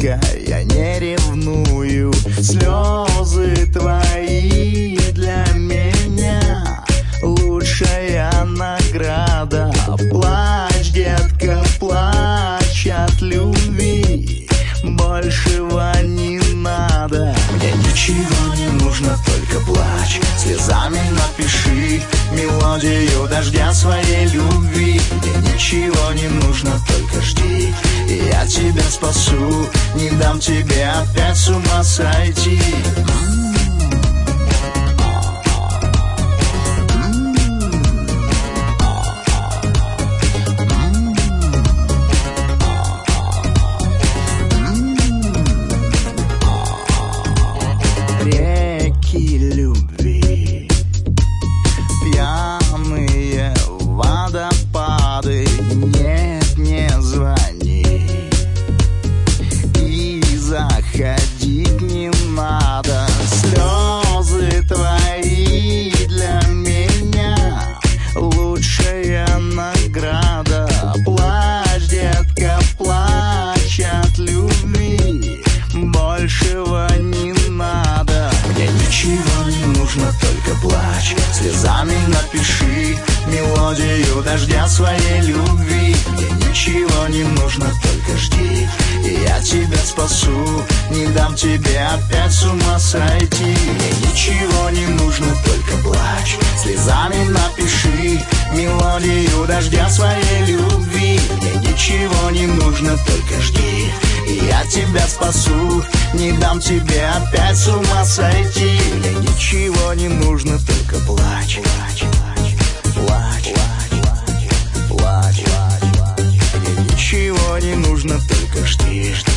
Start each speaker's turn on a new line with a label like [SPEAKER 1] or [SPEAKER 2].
[SPEAKER 1] детка, я не ревную. Слезы твои для меня лучшая награда. Плачь, детка, плачь от любви, большего не надо. Мне ничего не нужно, только плачь. Слезами напиши мелодию дождя своей любви. Мне ничего не нужно, только жди, и я тебя спасу. Не дам тебе опять с ума сойти. Реки любви, пьяные водопады. Нет, не звони и заходить не надо. Слезы твои для меня лучшая награда. Плачь, детка, плачь от любви, большего не надо. Мне ничего не нужно, только плачь. Слезами напиши мелодию дождя своей любви. Мне ничего не нужно, только жди, и я тебя спасу. Не дам тебе опять с ума сойти. Мне ничего не нужно, только плачь. Слезами напиши мелодию дождя своей любви. Мне ничего не нужно, только жди, и я тебя спасу. Не дам тебе опять с ума сойти. Мне ничего не нужно, только плачь. Плачь, плачь, плачь, плачь. Мне ничего не нужно, только жди.